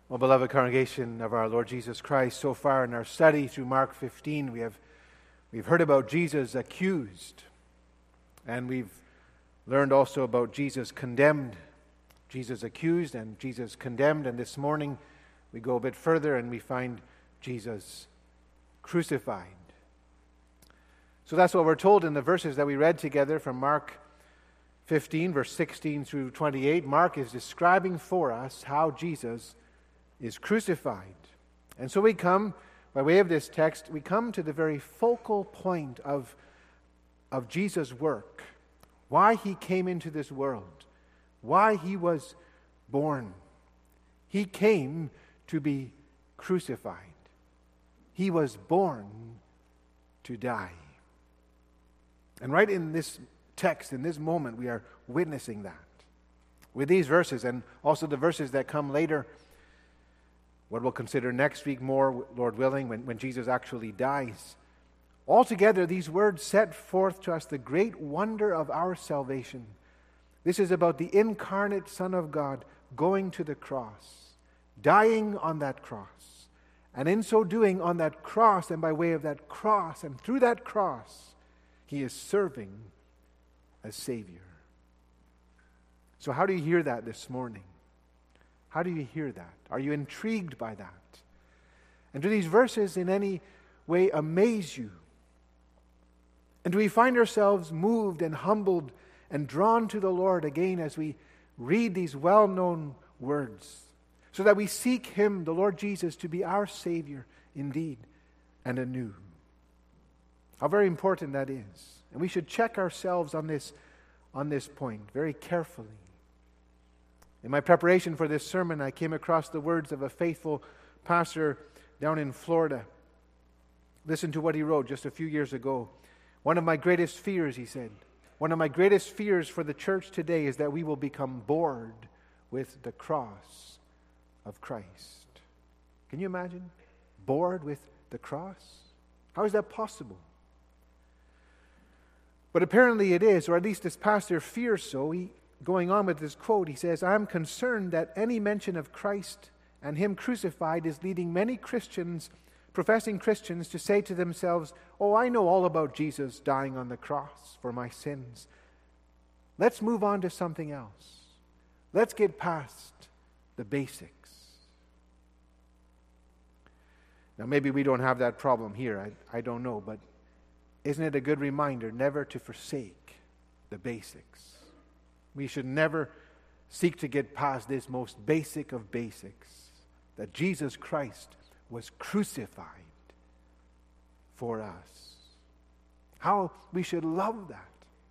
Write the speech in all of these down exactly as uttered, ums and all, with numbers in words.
Well, beloved congregation of our Lord Jesus Christ, so far in our study through Mark fifteen, we have we've heard about Jesus accused, and we've learned also about Jesus condemned, Jesus accused and Jesus condemned, and this morning we go a bit further and we find Jesus crucified. So that's what we're told in the verses that we read together from Mark fifteen, verse sixteen through twenty-eight. Mark is describing for us how Jesus is crucified. And so we come, by way of this text, we come to the very focal point of, of Jesus' work, why he came into this world, why he was born. He came to be crucified. He was born to die. And right in this text, in this moment, we are witnessing that. With these verses, and also the verses that come later, what we'll consider next week more, Lord willing, when, when Jesus actually dies. Altogether, these words set forth to us the great wonder of our salvation. This is about the incarnate Son of God going to the cross, dying on that cross, and in so doing on that cross, and by way of that cross, and through that cross, he is serving as Savior. So how do you hear that this morning? How do you hear that? Are you intrigued by that? And do these verses in any way amaze you? And do we find ourselves moved and humbled and drawn to the Lord again as we read these well-known words, so that we seek Him, the Lord Jesus, to be our Savior indeed and anew? How very important that is. And we should check ourselves on this, on this point very carefully. In my preparation for this sermon, I came across the words of a faithful pastor down in Florida. Listen to what he wrote just a few years ago. One of my greatest fears, he said, one of my greatest fears for the church today is that we will become bored with the cross of Christ. Can you imagine? Bored with the cross? How is that possible? But apparently it is, or at least this pastor fears so. He Going on with this quote, he says, "I'm concerned that any mention of Christ and Him crucified is leading many Christians, professing Christians, to say to themselves, 'Oh, I know all about Jesus dying on the cross for my sins. Let's move on to something else. Let's get past the basics.'" Now, maybe we don't have that problem here. I, I don't know, but isn't it a good reminder never to forsake the basics? We should never seek to get past this most basic of basics, that Jesus Christ was crucified for us. How we should love that.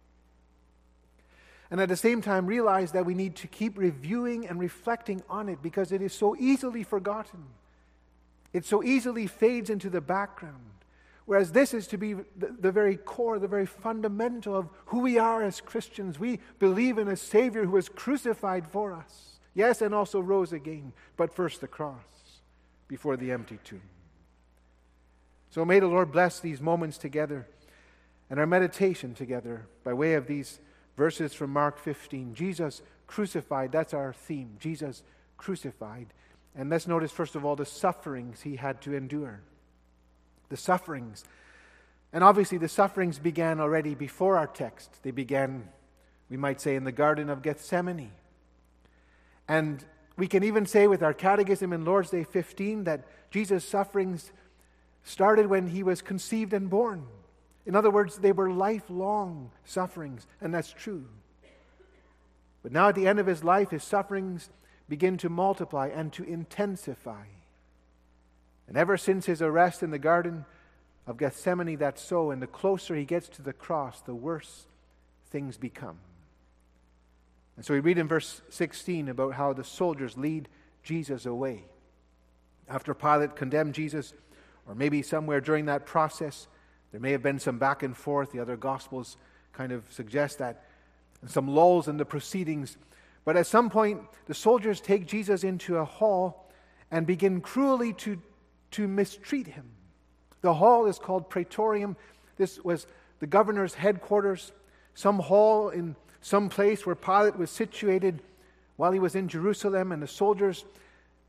And at the same time realize that we need to keep reviewing and reflecting on it, because it is so easily forgotten. It so easily fades into the background. Whereas this is to be the, the very core, the very fundamental of who we are as Christians. We believe in a Savior who was crucified for us. Yes, and also rose again, but first the cross before the empty tomb. So may the Lord bless these moments together and our meditation together by way of these verses from Mark fifteen. Jesus crucified, that's our theme. Jesus crucified. And let's notice first of all the sufferings He had to endure. The sufferings. And obviously the sufferings began already before our text. They began, we might say, in the Garden of Gethsemane. And we can even say with our catechism in Lord's Day fifteen that Jesus' sufferings started when He was conceived and born. In other words, they were lifelong sufferings, and that's true. But now at the end of His life, His sufferings begin to multiply and to intensify. And ever since His arrest in the Garden of Gethsemane, that's so. And the closer He gets to the cross, the worse things become. And so we read in verse sixteen about how the soldiers lead Jesus away. After Pilate condemned Jesus, or maybe somewhere during that process, there may have been some back and forth. The other Gospels kind of suggest that. And some lulls in the proceedings. But at some point, the soldiers take Jesus into a hall and begin cruelly to to mistreat Him. The hall is called Praetorium. This was the governor's headquarters, some hall in some place where Pilate was situated while he was in Jerusalem, and the soldiers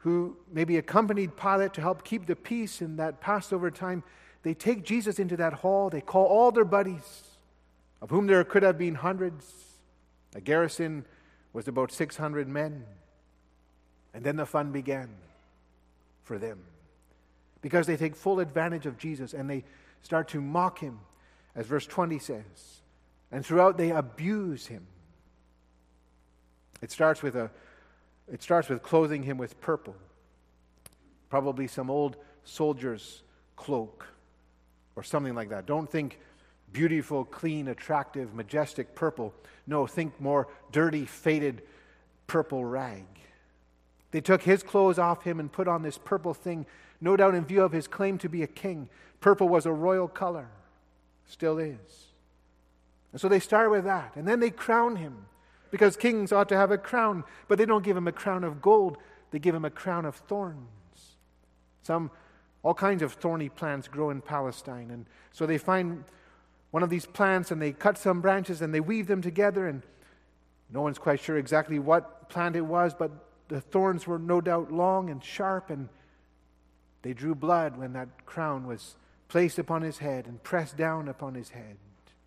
who maybe accompanied Pilate to help keep the peace in that Passover time, they take Jesus into that hall. They call all their buddies, of whom there could have been hundreds. A garrison was about six hundred men. And then the fun began for them, because they take full advantage of Jesus and they start to mock him, as verse twenty says. And throughout they abuse him. It starts with a it starts with clothing him with purple. Probably some old soldier's cloak or something like that. Don't think beautiful, clean, attractive, majestic purple. No, think more dirty, faded purple rag. They took his clothes off him and put on this purple thing, no doubt in view of his claim to be a king. Purple was a royal color. Still is. And so they start with that. And then they crown him, because kings ought to have a crown. But they don't give him a crown of gold. They give him a crown of thorns. Some, all kinds of thorny plants grow in Palestine. And so they find one of these plants and they cut some branches and they weave them together. And no one's quite sure exactly what plant it was, but the thorns were no doubt long and sharp, and they drew blood when that crown was placed upon his head and pressed down upon his head.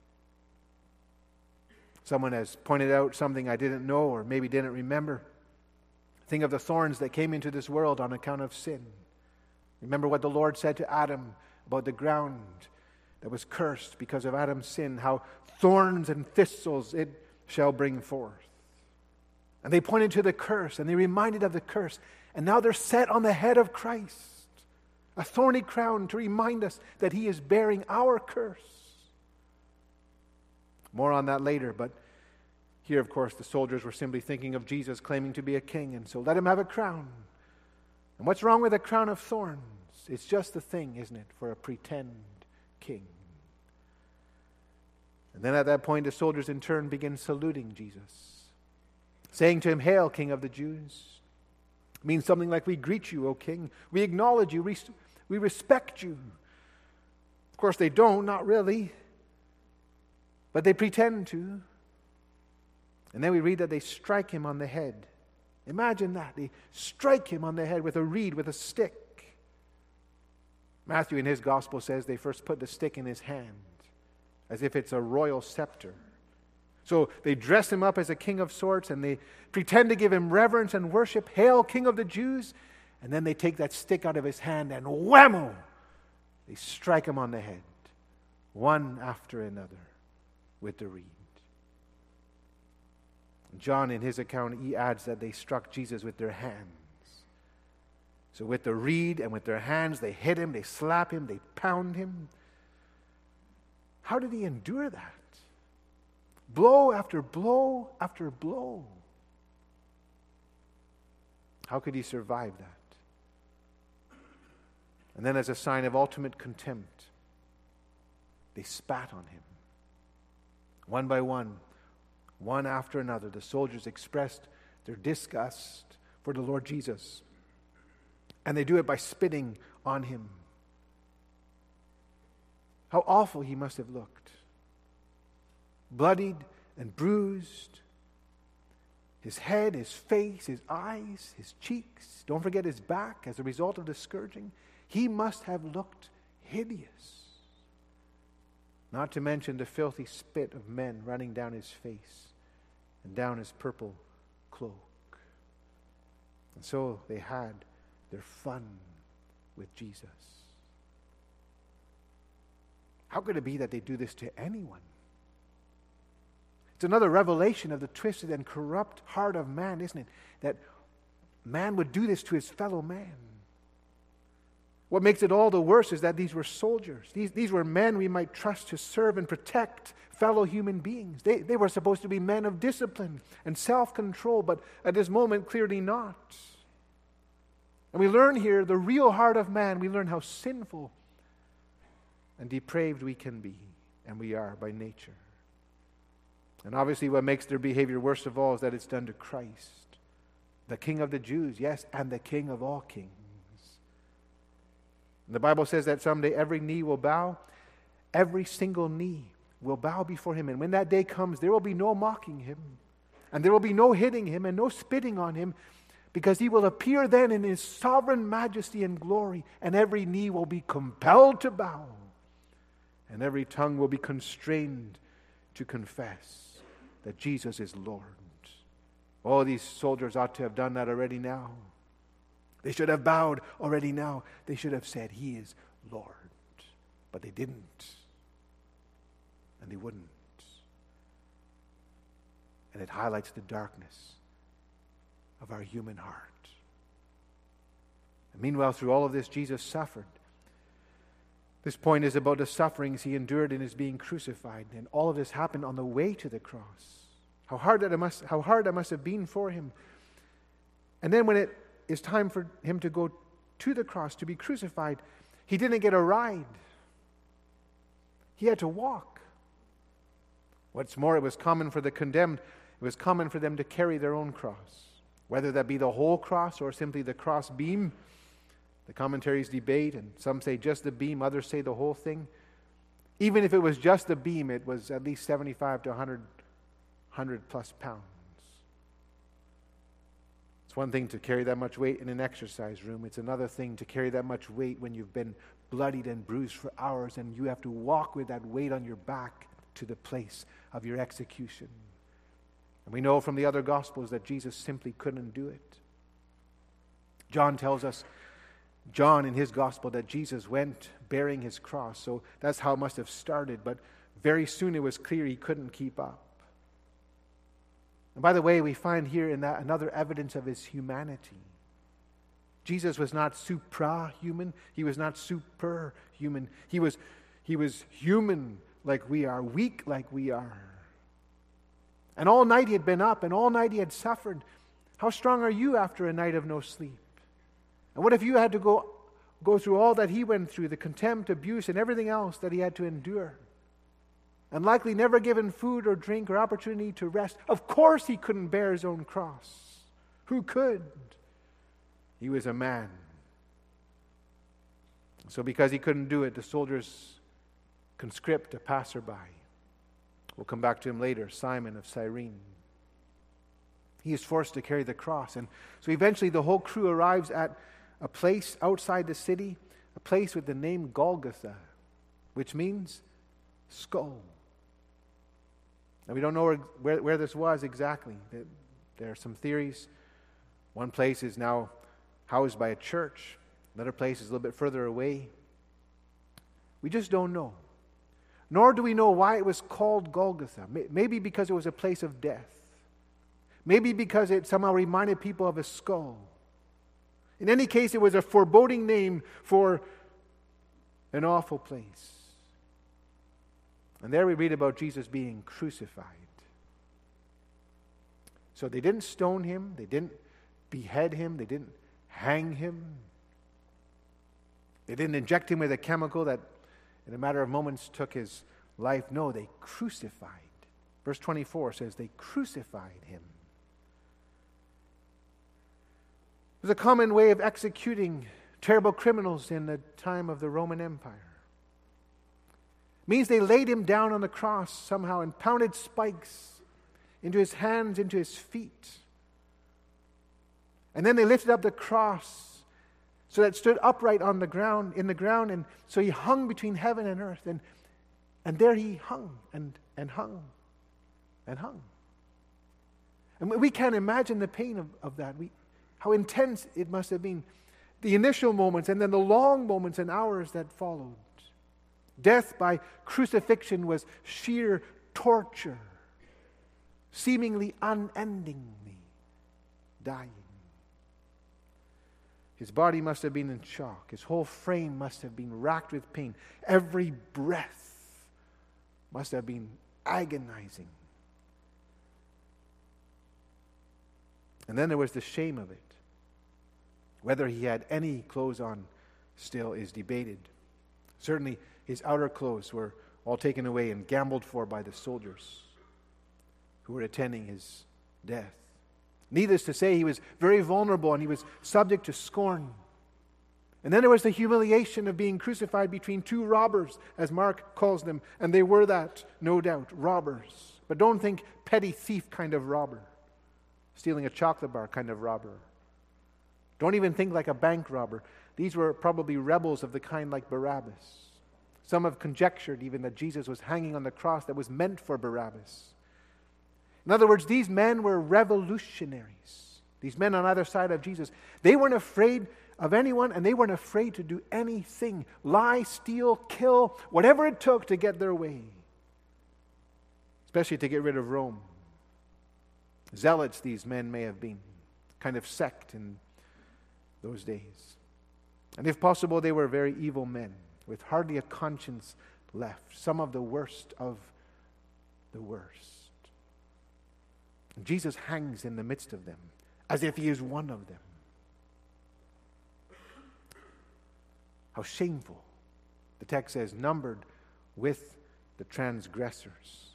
Someone has pointed out something I didn't know or maybe didn't remember. Think of the thorns that came into this world on account of sin. Remember what the Lord said to Adam about the ground that was cursed because of Adam's sin, how thorns and thistles it shall bring forth. And they pointed to the curse, and they reminded of the curse. And now they're set on the head of Christ, a thorny crown to remind us that he is bearing our curse. More on that later, but here, of course, the soldiers were simply thinking of Jesus claiming to be a king, and so let him have a crown. And what's wrong with a crown of thorns? It's just the thing, isn't it, for a pretend king. And then at that point, the soldiers in turn begin saluting Jesus, saying to him, "Hail, King of the Jews." It means something like, "We greet you, O King. We acknowledge you. We, we respect you." Of course, they don't, not really. But they pretend to. And then we read that they strike him on the head. Imagine that. They strike him on the head with a reed, with a stick. Matthew in his gospel says they first put the stick in his hand, as if it's a royal scepter. So they dress him up as a king of sorts, and they pretend to give him reverence and worship. "Hail, King of the Jews." And then they take that stick out of his hand and whammo! They strike him on the head, one after another, with the reed. John, in his account, he adds that they struck Jesus with their hands. So with the reed and with their hands, they hit him, they slap him, they pound him. How did he endure that? Blow after blow after blow. How could he survive that? And then, as a sign of ultimate contempt, they spat on him. One by one, one after another, the soldiers expressed their disgust for the Lord Jesus. And they do it by spitting on him. How awful he must have looked. Bloodied and bruised. His head, his face, his eyes, his cheeks. Don't forget his back as a result of the scourging. He must have looked hideous. Not to mention the filthy spit of men running down his face and down his purple cloak. And so they had their fun with Jesus. How could it be that they do this to anyone? It's another revelation of the twisted and corrupt heart of man, isn't it? That man would do this to his fellow man. What makes it all the worse is that these were soldiers. These, these were men we might trust to serve and protect fellow human beings. They, they were supposed to be men of discipline and self-control, but at this moment, clearly not. And we learn here the real heart of man. We learn how sinful and depraved we can be, and we are by nature. And obviously what makes their behavior worst of all is that it's done to Christ, the King of the Jews, yes, and the King of all kings. And the Bible says that someday every knee will bow, every single knee will bow before him. And when that day comes, there will be no mocking him, and there will be no hitting him and no spitting on him, because he will appear then in his sovereign majesty and glory, and every knee will be compelled to bow, and every tongue will be constrained to confess that Jesus is Lord. All these soldiers ought to have done that already now. They should have bowed already now. They should have said, he is Lord. But they didn't. And they wouldn't. And it highlights the darkness of our human heart. And meanwhile, through all of this, Jesus suffered. This point is about the sufferings he endured in his being crucified. And all of this happened on the way to the cross. How hard that it must, how hard that must have been for him. And then when it is time for him to go to the cross, to be crucified, he didn't get a ride. He had to walk. What's more, it was common for the condemned, it was common for them to carry their own cross. Whether that be the whole cross or simply the cross beam, the commentaries debate, and some say just the beam, others say the whole thing. Even if it was just the beam, it was at least seventy-five to one hundred, one hundred plus pounds. It's one thing to carry that much weight in an exercise room. It's another thing to carry that much weight when you've been bloodied and bruised for hours and you have to walk with that weight on your back to the place of your execution. And we know from the other Gospels that Jesus simply couldn't do it. John tells us, John in his Gospel, that Jesus went bearing his cross. So that's how it must have started. But very soon it was clear he couldn't keep up. And by the way, we find here in that another evidence of his humanity. Jesus was not supra-human. He was not super-human. He was, he was human like we are, weak like we are. And all night he had been up, and all night he had suffered. How strong are you after a night of no sleep? And what if you had to go, go through all that he went through, the contempt, abuse, and everything else that he had to endure? And likely never given food or drink or opportunity to rest. Of course he couldn't bear his own cross. Who could? He was a man. So because he couldn't do it, the soldiers conscript a passerby. We'll come back to him later, Simon of Cyrene. He is forced to carry the cross. And so eventually the whole crew arrives at a place outside the city, a place with the name Golgotha, which means skull. Now we don't know where, where, where this was exactly. There are some theories. One place is now housed by a church. Another place is a little bit further away. We just don't know. Nor do we know why it was called Golgotha. Maybe because it was a place of death. Maybe because it somehow reminded people of a skull. In any case, it was a foreboding name for an awful place. And there we read about Jesus being crucified. So they didn't stone him. They didn't behead him. They didn't hang him. They didn't inject him with a chemical that in a matter of moments took his life. No, they crucified. Verse twenty-four says they crucified him. It was a common way of executing terrible criminals in the time of the Roman Empire. It means they laid him down on the cross somehow and pounded spikes into his hands, into his feet. And then they lifted up the cross so that it stood upright on the ground, in the ground, and so he hung between heaven and earth, and and there he hung and, and hung and hung. And we can't imagine the pain of, of that. We, how intense it must have been. The initial moments and then the long moments and hours that followed. Death by crucifixion was sheer torture, seemingly unendingly dying. His body must have been in shock. His whole frame must have been racked with pain. Every breath must have been agonizing. And then there was the shame of it. Whether he had any clothes on still is debated. Certainly his outer clothes were all taken away and gambled for by the soldiers who were attending his death. Needless to say, he was very vulnerable and he was subject to scorn. And then there was the humiliation of being crucified between two robbers, as Mark calls them. And they were that, no doubt, robbers. But don't think petty thief kind of robber, stealing a chocolate bar kind of robber. Don't even think like a bank robber. These were probably rebels of the kind like Barabbas. Some have conjectured even that Jesus was hanging on the cross that was meant for Barabbas. In other words, these men were revolutionaries. These men on either side of Jesus. They weren't afraid of anyone, and they weren't afraid to do anything. Lie, steal, kill, whatever it took to get their way. Especially to get rid of Rome. Zealots these men may have been. Kind of sect in those days. And if possible, they were very evil men with hardly a conscience left. Some of the worst of the worst. And Jesus hangs in the midst of them as if he is one of them. How shameful. The text says, numbered with the transgressors.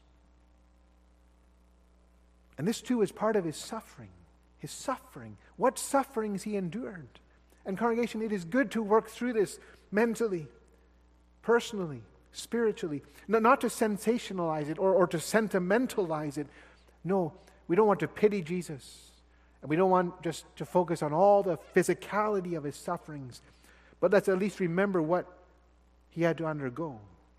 And this too is part of his suffering. His suffering. What sufferings he endured. And congregation, it is good to work through this mentally, personally, spiritually. No, not to sensationalize it or, or to sentimentalize it. No, we don't want to pity Jesus. And we don't want just to focus on all the physicality of his sufferings. But let's at least remember what he had to undergo.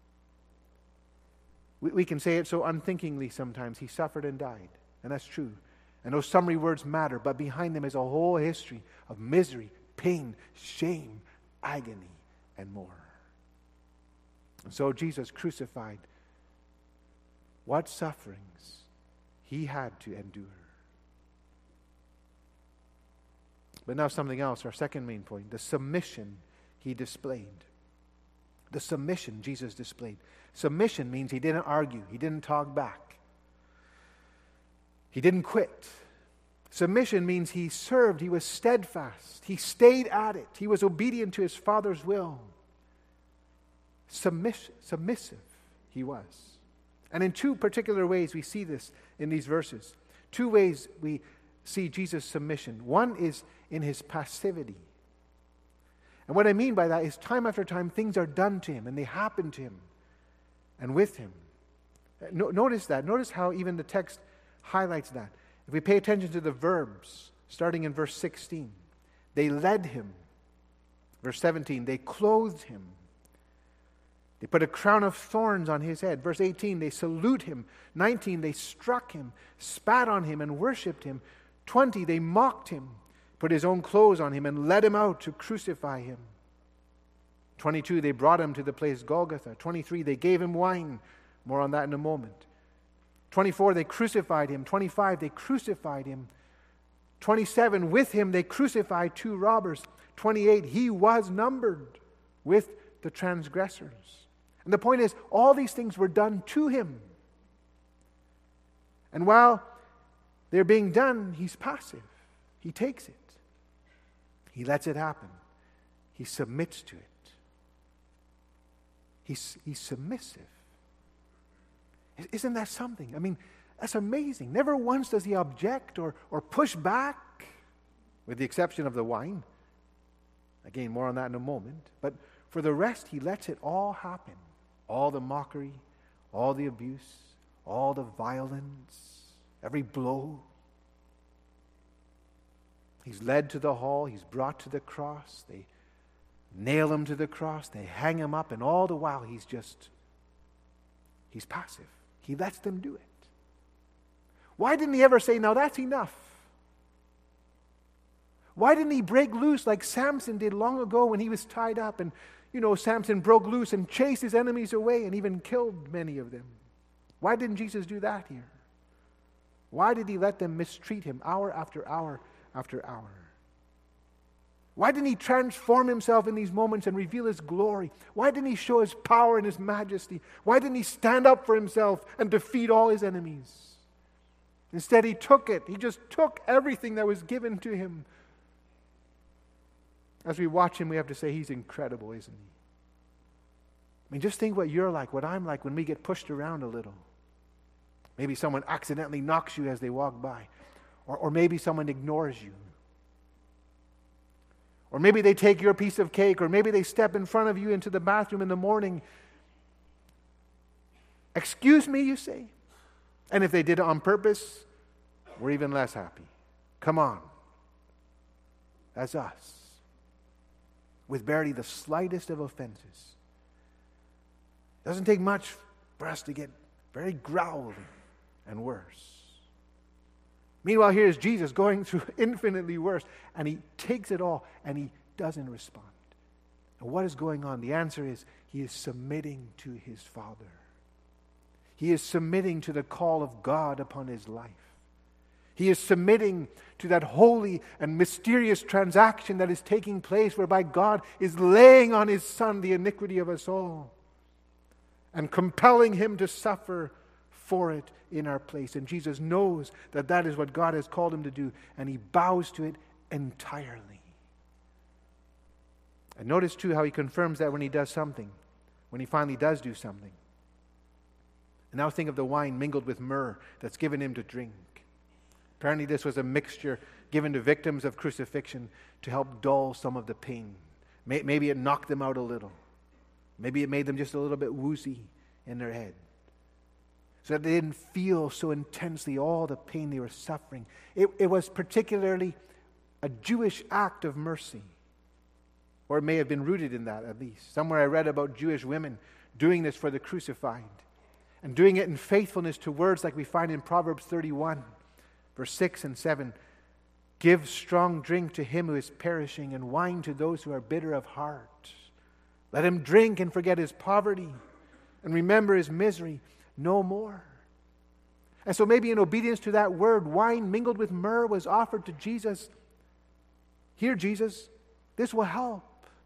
We, we can say it so unthinkingly sometimes. He suffered and died. And that's true. And those summary words matter. But behind them is a whole history of misery, pain, shame, agony, and more. And so Jesus crucified. What sufferings he had to endure. But now something else, our second main point, the submission he displayed. The submission Jesus displayed. Submission means he didn't argue. He didn't talk back. He didn't quit. Submission means he served. He was steadfast. He stayed at it. He was obedient to his Father's will. Submiss- submissive he was. And in two particular ways we see this in these verses. Two ways we see Jesus' submission. One is in his passivity. And what I mean by that is time after time things are done to him and they happen to him and with him. No, notice that. Notice how even the text highlights that. If we pay attention to the verbs, starting in verse sixteen, they led him. Verse seventeen, they clothed him. They put a crown of thorns on his head. Verse eighteen, they salute him. nineteen, they struck him, spat on him, and worshipped him. twenty, they mocked him, put his own clothes on him, and led him out to crucify him. twenty-two, they brought him to the place Golgotha. twenty-three, they gave him wine. More on that in a moment. twenty-four, they crucified him. twenty-five, they crucified him. twenty-seven, with him they crucified two robbers. twenty-eight, he was numbered with the transgressors. And the point is, all these things were done to him. And while they're being done, he's passive. He takes it. He lets it happen. He submits to it. He's, he's submissive. Isn't that something? I mean, that's amazing. Never once does he object or, or push back, with the exception of the wine. Again, more on that in a moment. But for the rest, he lets it all happen. All the mockery, all the abuse, all the violence, every blow. He's led to the hall. He's brought to the cross. They nail him to the cross. They hang him up. And all the while, he's just, he's passive. He lets them do it. Why didn't he ever say, now that's enough? Why didn't he break loose like Samson did long ago when he was tied up? And, you know, Samson broke loose and chased his enemies away and even killed many of them. Why didn't Jesus do that here? Why did he let them mistreat him hour after hour after hour? Why didn't he transform himself in these moments and reveal his glory? Why didn't he show his power and his majesty? Why didn't he stand up for himself and defeat all his enemies? Instead, he took it. He just took everything that was given to him. As we watch him, we have to say he's incredible, isn't he? I mean, just think what you're like, what I'm like when we get pushed around a little. Maybe someone accidentally knocks you as they walk by. Or, or maybe someone ignores you. Or maybe they take your piece of cake. Or maybe they step in front of you into the bathroom in the morning. Excuse me, you say? And if they did it on purpose, we're even less happy. Come on. as us, with barely the slightest of offenses. It doesn't take much for us to get very growly and worse. Meanwhile, here is Jesus going through infinitely worse, and he takes it all, and he doesn't respond. And what is going on? The answer is he is submitting to his Father. He is submitting to the call of God upon his life. He is submitting to that holy and mysterious transaction that is taking place, whereby God is laying on his Son the iniquity of us all and compelling him to suffer for it in our place. And Jesus knows that that is what God has called him to do, and he bows to it entirely. And notice too how he confirms that when he does something, when he finally does do something. And now think of the wine mingled with myrrh that's given him to drink. Apparently this was a mixture given to victims of crucifixion to help dull some of the pain. Maybe it knocked them out a little. Maybe it made them just a little bit woozy in their head, so that they didn't feel so intensely all the pain they were suffering. It, it was particularly a Jewish act of mercy. Or it may have been rooted in that, at least. Somewhere I read about Jewish women doing this for the crucified, and doing it in faithfulness to words like we find in Proverbs thirty-one, verse six and seven. Give strong drink to him who is perishing, and wine to those who are bitter of heart. Let him drink and forget his poverty, and remember his misery no more. And so maybe in obedience to that word, wine mingled with myrrh was offered to Jesus. Here, Jesus, this will help.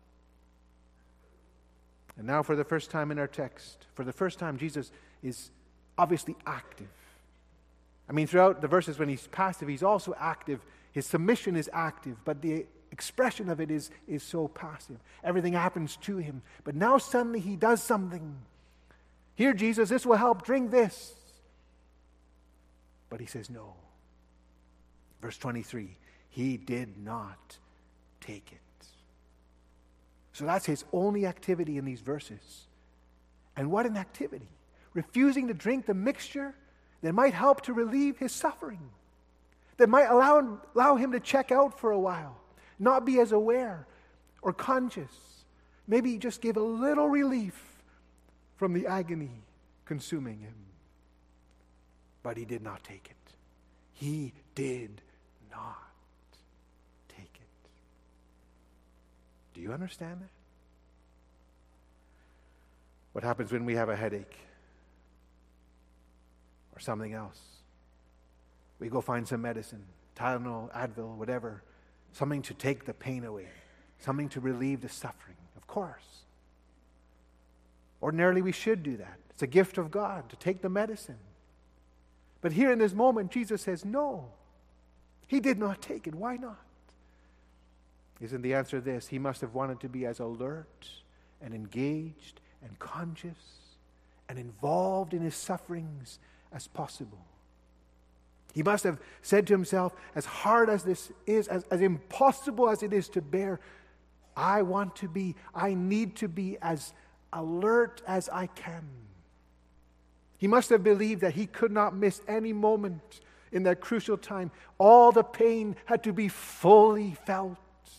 And now for the first time in our text, for the first time, Jesus is obviously active. I mean, throughout the verses when he's passive, he's also active. His submission is active, but the expression of it is, is so passive. Everything happens to him. But now suddenly he does something. Here, Jesus, this will help. Drink this. But he says no. Verse twenty-three, he did not take it. So that's his only activity in these verses. And what an activity. Refusing to drink the mixture that might help to relieve his suffering. That might allow him, allow him to check out for a while. Not be as aware or conscious. Maybe just give a little relief from the agony consuming him. But he did not take it. He did not take it. Do you understand that? What happens when we have a headache or something else? We go find some medicine, Tylenol, Advil, whatever, something to take the pain away, something to relieve the suffering. Of course. Ordinarily we should do that. It's a gift of God to take the medicine. But here in this moment, Jesus says, no, he did not take it. Why not? Isn't the answer this? He must have wanted to be as alert and engaged and conscious and involved in his sufferings as possible. He must have said to himself, as hard as this is, as, as impossible as it is to bear, I want to be, I need to be as alert as I can. He must have believed that he could not miss any moment in that crucial time. All the pain had to be fully felt.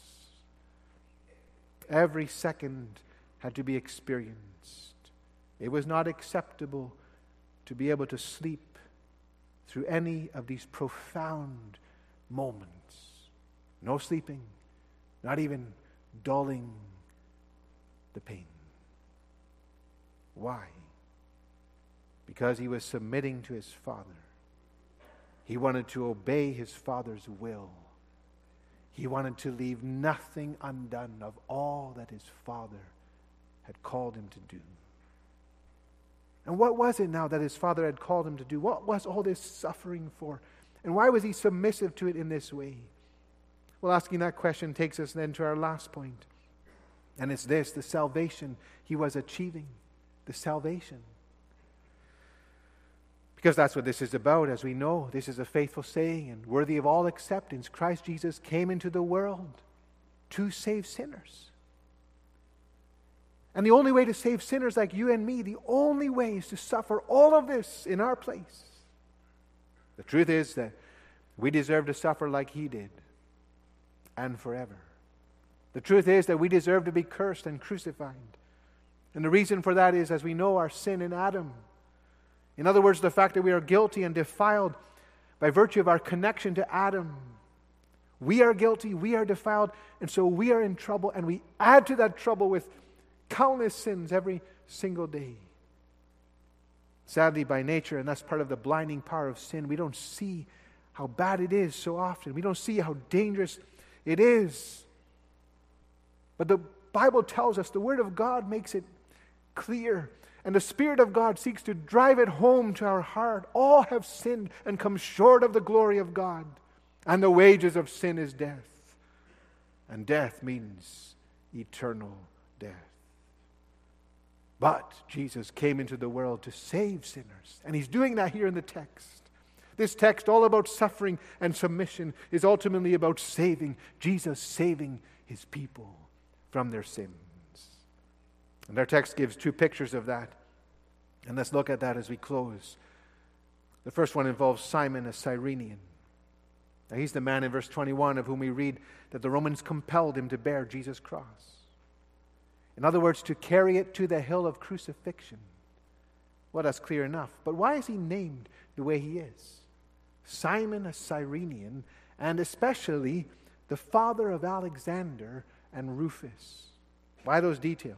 Every second had to be experienced. It was not acceptable to be able to sleep through any of these profound moments. No sleeping, not even dulling the pain. Why? Because he was submitting to his Father. He wanted to obey his Father's will. He wanted to leave nothing undone of all that his Father had called him to do. And what was it now that his Father had called him to do? What was all this suffering for? And why was he submissive to it in this way? Well, asking that question takes us then to our last point. And it's this, the salvation he was achieving. The salvation. Because that's what this is about, as we know. This is a faithful saying and worthy of all acceptance. Christ Jesus came into the world to save sinners. And the only way to save sinners like you and me, the only way is to suffer all of this in our place. The truth is that we deserve to suffer like he did. and forever. The truth is that we deserve to be cursed and crucified. And the reason for that is, as we know, our sin in Adam. In other words, the fact that we are guilty and defiled by virtue of our connection to Adam. We are guilty, we are defiled, and so we are in trouble, and we add to that trouble with countless sins every single day. Sadly, by nature, and that's part of the blinding power of sin, we don't see how bad it is so often. We don't see how dangerous it is. But the Bible tells us, the Word of God makes it clear, and the Spirit of God seeks to drive it home to our heart. All have sinned and come short of the glory of God, and the wages of sin is death, and death means eternal death. But Jesus came into the world to save sinners, and He's doing that here in the text. This text, all about suffering and submission, is ultimately about saving, Jesus saving His people from their sins. And our text gives two pictures of that, and let's look at that as we close. The first one involves Simon, a Cyrenian. Now, he's the man in verse twenty-one of whom we read that the Romans compelled him to bear Jesus' cross. In other words, to carry it to the hill of crucifixion. Well, that's clear enough. But why is he named the way he is? Simon, a Cyrenian, and especially the father of Alexander and Rufus. Why those details?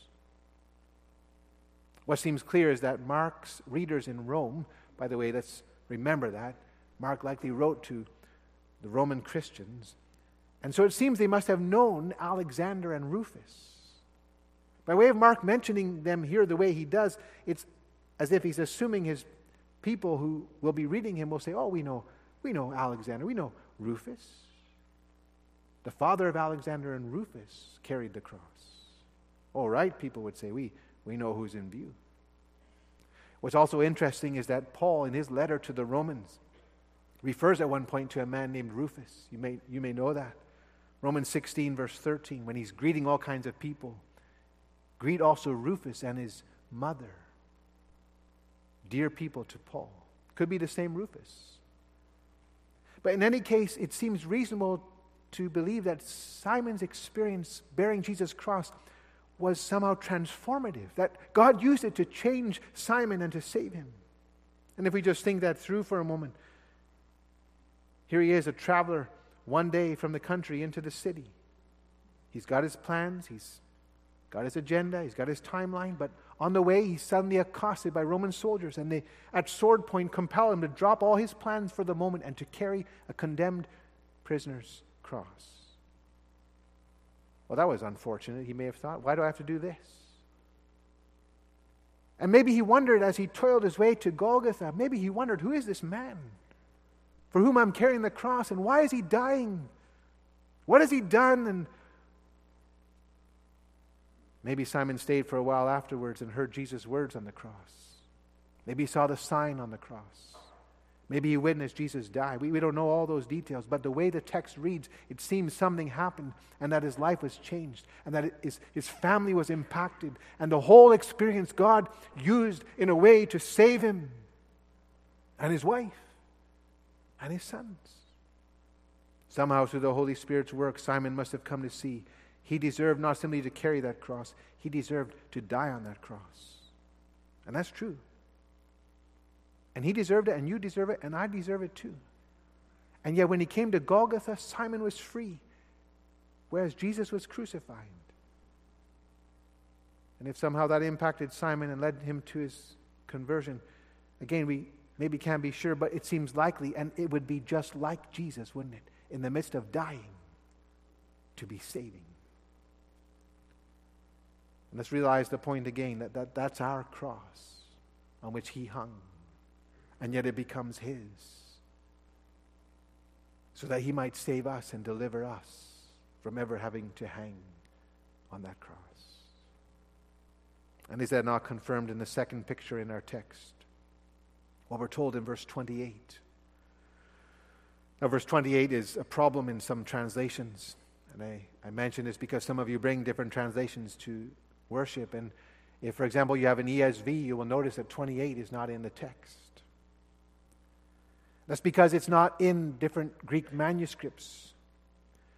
What seems clear is that Mark's readers in Rome, by the way, let's remember that, Mark likely wrote to the Roman Christians, and so it seems they must have known Alexander and Rufus. By way of Mark mentioning them here the way he does, it's as if he's assuming his people who will be reading him will say, oh, we know, we know Alexander, we know Rufus. The father of Alexander and Rufus carried the cross. All right, people would say, we, we know who's in view. What's also interesting is that Paul, in his letter to the Romans, refers at one point to a man named Rufus. You may, you may know that. Romans sixteen, verse thirteen, when he's greeting all kinds of people, greet also Rufus and his mother. Dear people to Paul. Could be the same Rufus. But in any case, it seems reasonable to believe that Simon's experience bearing Jesus' cross was somehow transformative, that God used it to change Simon and to save him. And if we just think that through for a moment, here he is, a traveler one day from the country into the city. He's got his plans, he's got his agenda, he's got his timeline, but on the way he's suddenly accosted by Roman soldiers, and they, at sword point, compel him to drop all his plans for the moment and to carry a condemned prisoner's cross. Well, that was unfortunate, he may have thought. Why do I have to do this? And maybe he wondered as he toiled his way to Golgotha, maybe he wondered, who is this man for whom I'm carrying the cross, and why is he dying? What has he done? And maybe Simon stayed for a while afterwards and heard Jesus' words on the cross. Maybe he saw the sign on the cross. Maybe he witnessed Jesus die. We, we don't know all those details, but the way the text reads, it seems something happened and that his life was changed and that it is, his family was impacted and the whole experience God used in a way to save him and his wife and his sons. Somehow through the Holy Spirit's work, Simon must have come to see he deserved not simply to carry that cross, he deserved to die on that cross. And that's true. And he deserved it, and you deserve it, and I deserve it too. And yet when he came to Golgotha, Simon was free, whereas Jesus was crucified. And if somehow that impacted Simon and led him to his conversion, again, we maybe can't be sure, but it seems likely, and it would be just like Jesus, wouldn't it? In the midst of dying, to be saving. And let's realize the point again, that, that that's our cross on which he hung. And yet it becomes his, so that he might save us and deliver us from ever having to hang on that cross. And is that not confirmed in the second picture in our text? What we're told in verse twenty-eight. Now, verse twenty-eight is a problem in some translations. And I, I mention this because some of you bring different translations to worship. And if, for example, you have an E S V, you will notice that twenty-eight is not in the text. That's because it's not in different Greek manuscripts.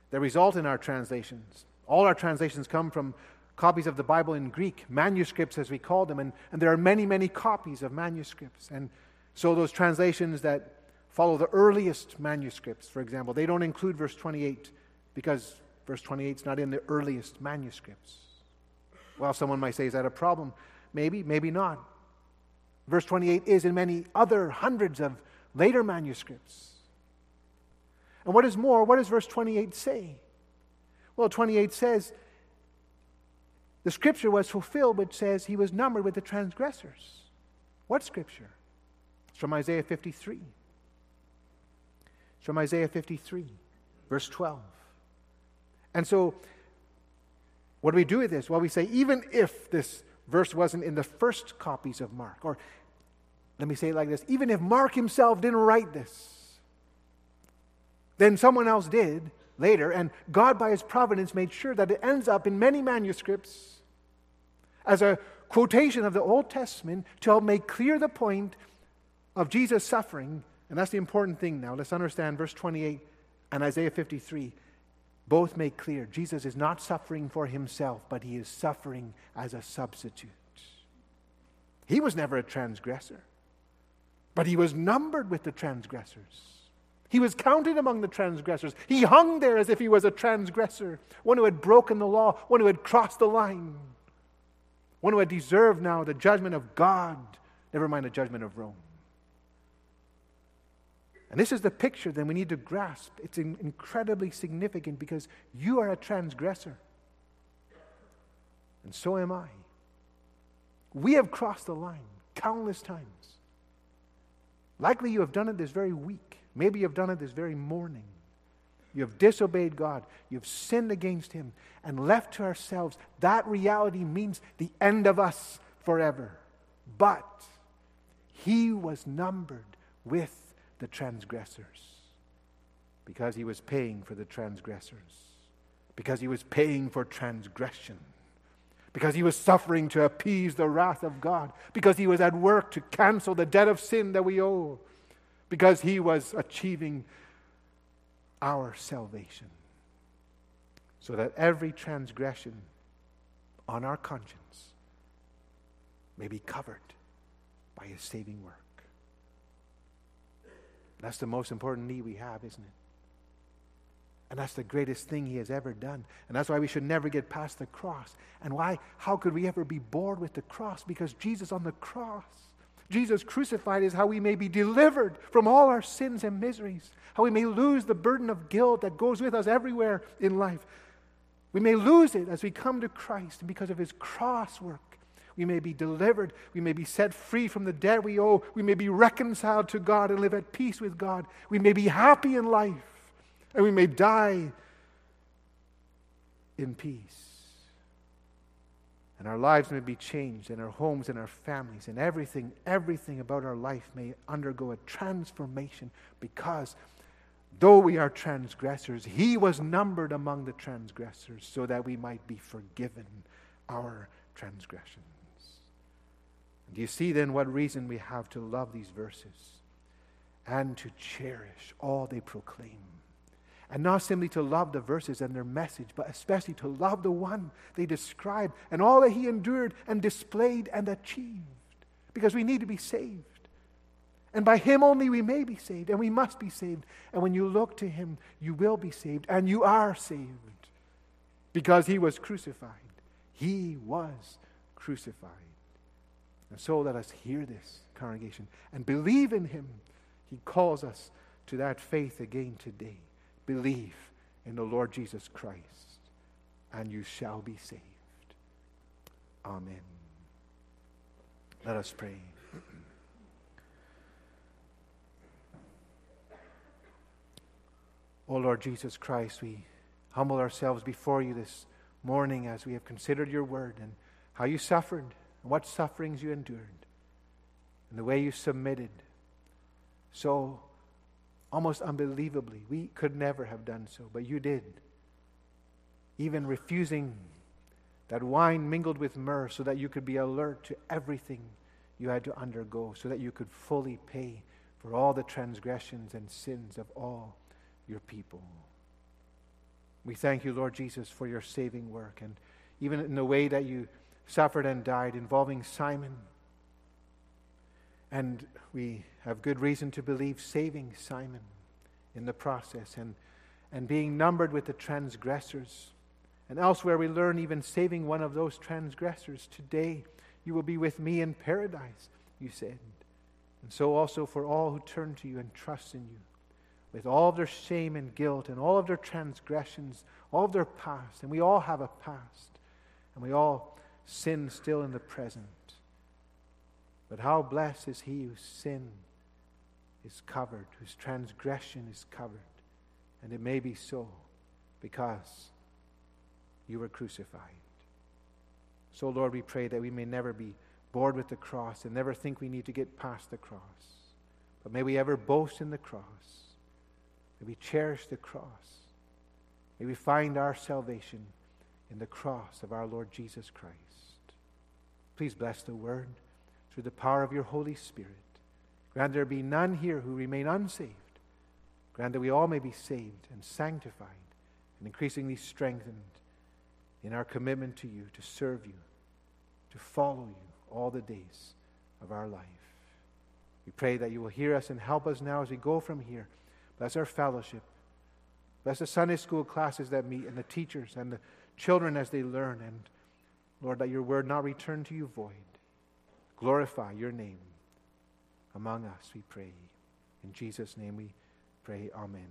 that result in our translations. All our translations come from copies of the Bible in Greek, manuscripts as we call them, and, and there are many, many copies of manuscripts. And so those translations that follow the earliest manuscripts, for example, they don't include verse twenty-eight because verse twenty-eight is not in the earliest manuscripts. Well, someone might say, is that a problem? Maybe, maybe not. Verse twenty-eight is in many other hundreds of later manuscripts. And what is more, what does verse twenty-eight say? Well, twenty-eight says, the scripture was fulfilled, which says he was numbered with the transgressors. What scripture? It's from Isaiah fifty-three. It's from Isaiah fifty-three, verse twelve. And so, what do we do with this? Well, we say, even if this verse wasn't in the first copies of Mark, or let me say it like this, even if Mark himself didn't write this, then someone else did later, and God by his providence made sure that it ends up in many manuscripts as a quotation of the Old Testament to help make clear the point of Jesus' suffering. And that's the important thing now. Let's understand verse twenty-eight and Isaiah fifty-three. Both make clear Jesus is not suffering for himself, but he is suffering as a substitute. He was never a transgressor, but he was numbered with the transgressors. He was counted among the transgressors. He hung there as if he was a transgressor, one who had broken the law, one who had crossed the line, one who had deserved now the judgment of God, never mind the judgment of Rome. And this is the picture then we need to grasp. It's in- incredibly significant because you are a transgressor. And so am I. We have crossed the line countless times. Likely you have done it this very week. Maybe you have done it this very morning. You have disobeyed God. You have sinned against him. And left to ourselves, that reality means the end of us forever. But he was numbered with the transgressors because he was paying for the transgressors, because he was paying for transgression, because he was suffering to appease the wrath of God, because he was at work to cancel the debt of sin that we owe, because he was achieving our salvation, so that every transgression on our conscience may be covered by his saving work. That's the most important need we have, isn't it? And that's the greatest thing he has ever done. And that's why we should never get past the cross. And why? How could we ever be bored with the cross? Because Jesus on the cross, Jesus crucified, is how we may be delivered from all our sins and miseries. How we may lose the burden of guilt that goes with us everywhere in life. We may lose it as we come to Christ. And because of his cross work, we may be delivered. We may be set free from the debt we owe. We may be reconciled to God and live at peace with God. We may be happy in life. And we may die in peace. And our lives may be changed, and our homes and our families and everything, everything about our life may undergo a transformation, because though we are transgressors, he was numbered among the transgressors so that we might be forgiven our transgressions. Do you see then what reason we have to love these verses and to cherish all they proclaim? And not simply to love the verses and their message, but especially to love the one they describe and all that he endured and displayed and achieved. Because we need to be saved. And by him only we may be saved, and we must be saved. And when you look to him, you will be saved, and you are saved. Because he was crucified. He was crucified. And so let us hear this, congregation, and believe in him. He calls us to that faith again today. Believe in the Lord Jesus Christ, and you shall be saved. Amen. Let us pray. O Lord Jesus Christ, we humble ourselves before you this morning as we have considered your word and how you suffered, and what sufferings you endured, and the way you submitted so almost unbelievably. We could never have done so, but you did. Even refusing that wine mingled with myrrh so that you could be alert to everything you had to undergo, so that you could fully pay for all the transgressions and sins of all your people. We thank you, Lord Jesus, for your saving work, and even in the way that you suffered and died involving Simon. And we have good reason to believe saving Simon in the process, and, and being numbered with the transgressors. And elsewhere we learn even saving one of those transgressors. Today you will be with me in paradise, you said. And so also for all who turn to you and trust in you, with all of their shame and guilt and all of their transgressions, all of their past. And we all have a past, and we all sin still in the present. But how blessed is he whose sin is covered, whose transgression is covered. And it may be so because you were crucified. So, Lord, we pray that we may never be bored with the cross and never think we need to get past the cross. But may we ever boast in the cross. May we cherish the cross. May we find our salvation in the cross of our Lord Jesus Christ. Please bless the word through the power of your Holy Spirit. Grant there be none here who remain unsaved. Grant that we all may be saved and sanctified and increasingly strengthened in our commitment to you, to serve you, to follow you all the days of our life. We pray that you will hear us and help us now as we go from here. Bless our fellowship. Bless the Sunday school classes that meet, and the teachers and the children as they learn. And Lord, let your word not return to you void. Glorify your name among us, we pray. In Jesus' name we pray, amen.